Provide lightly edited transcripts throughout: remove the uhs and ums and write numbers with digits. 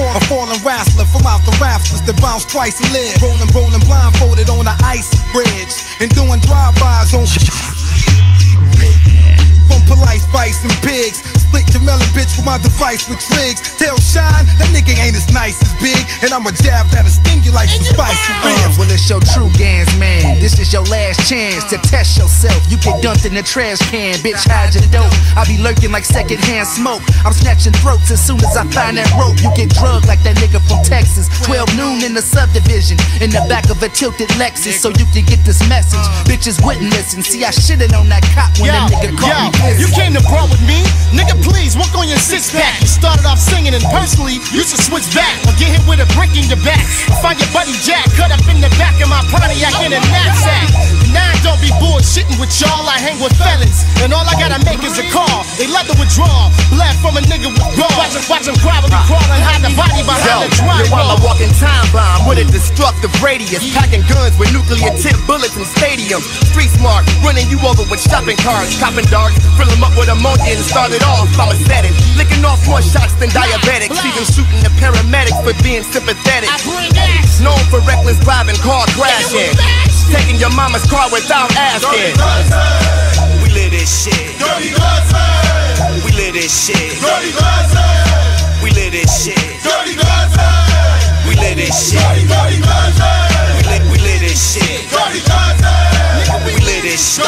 A fallen wrestler from out the rafters that bounce twice and live. Rolling blindfolded on the icy bridge and doing drive-bys on from polite spice and pigs. Split your melon bitch with my device with twigs. Tell Shine, that nigga ain't as nice as Big, and I'ma jab that'll sting you like some spicy ribs. Well, it's your true gans, man. This is your last chance to test yourself. You get dumped in the trash can, bitch, hide your dope. I be lurking like secondhand smoke. I'm snatching throats as soon as I find that rope. You get drugged like that nigga from Texas. 12 noon in the subdivision, in the back of a tilted Lexus, so you can get this message. Bitches wouldn't listen. See, I shitted on that cop when that nigga caught me. You came to brawl with me? Nigga, please, walk on your six-pack. You started off singing and personally, you should switch back. Or get hit with a brick in your back. Or find your buddy Jack cut up in the back of my Pontiac in a knapsack. Now don't be bullshitting with y'all, I hang with felons. And all I gotta make is a call. They love to withdraw. Blood from a nigga with raw. Watch him probably crawl and hide the body behind the dry. While I walk in time bomb with a destructive radius. Packing guns with nuclear tip bullets in stadiums. Street smart, running you over with shopping carts. Copping darts, fill them up with ammonia and start it off. I'm a setting, licking off more shots than diabetics. Even shooting the paramedics for being sympathetic. Known for reckless driving, car crashing. Taking your mama's car without asking. We live this shit. We live this shit. We live this shit. We live this shit. We live this shit. We live this shit.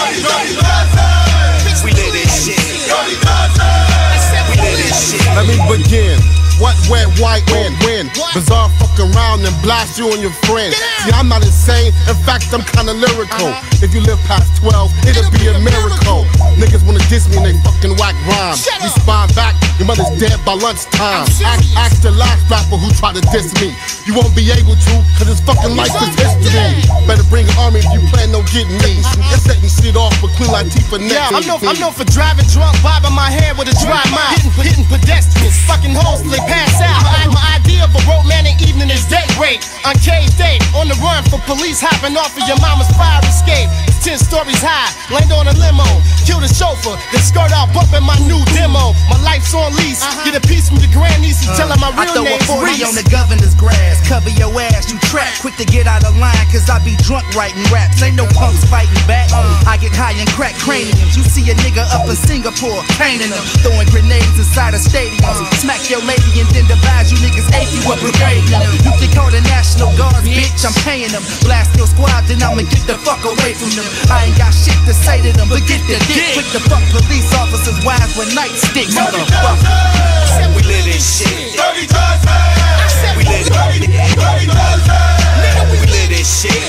We live this shit. We live this shit. Let me begin. What, where, why, when? Bizarre fuck around and blast you and your friends. See, I'm not insane, in fact, I'm kinda lyrical. If you live past 12, it'll be a miracle. Niggas wanna diss me and they fucking whack rhyme. Respond back, your mother's dead by lunchtime. Ask the last rapper who tried to diss me. You won't be able to, cause it's fucking life is history. Better bring an army if you plan on getting me. You're setting shit off with Queen Latifah next. Yeah, I'm known for driving drunk, bobbing my head with a dry mouth. Hitting pedestrians, fucking hoes till they pass out. My idea of a romantic evening is date rape. Uncaged date, on the run for police, hopping off of your mama's fire escape. It's 10 stories high, land on a limo. Kill the chauffeur, then skirt out bumping my new demo. My life's on lease, get a piece from the grandniece and tell her my real name's I throw a 40 Reese. on the governor's grass, cover your ass, you trap. Quick to get out of line, cause I be drunk writing raps. Ain't no punks fighting back. I get high and crack craniums. You see a nigga up in Singapore, caning them, throwing grenades inside of stadiums. Smack your lady and then divide you niggas ache you up brigading them. You can call the National Guards, bitch, I'm paying them. Blast your squad, then I'ma get the fuck away from them. I ain't got shit to say to them, but get the dick. Quick to fuck police officers wise with nightsticks, motherfucker. We live this shit. We live this shit. We live this shit.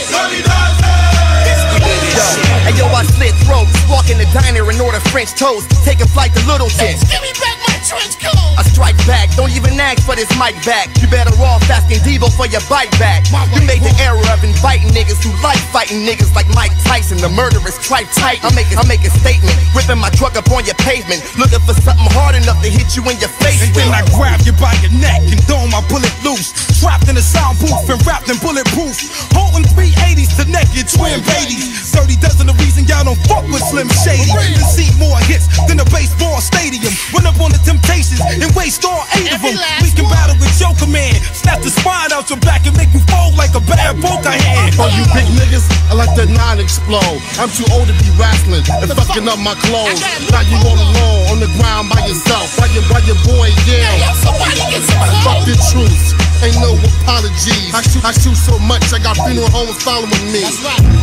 Hey yo, I slit throats, walk in the diner and order French toast. Take a flight to Littleton. Give me back my trench coat. I strike back, don't even ask for this mic back. You better off asking Devo for your bite back. You made the error of inviting niggas who like fighting niggas like Mike Tyson. The murderous tripe tight. I make a statement, ripping my truck up on your pavement, looking for something hard enough to hit you in your face. And then I grab you by your neck and throw my bullet loose. Trapped in a sound booth and wrapped in bulletproof. Holding 380s to naked twin babies. 30 dozen the reason y'all don't fuck with Slim Shady. To see more hits than a baseball stadium. Run up on the Temptations and waste all 8 of them. We can battle with your command. Snap the spine out your back and make you fold like a bad poker hand. For you big niggas, I let the 9 explode. I'm too old to be wrestling and fucking up my clothes. Now you all alone on the ground by yourself. While your boy yell. Fuck the truth, ain't no apologies. I shoot so much, I got funeral homes following me.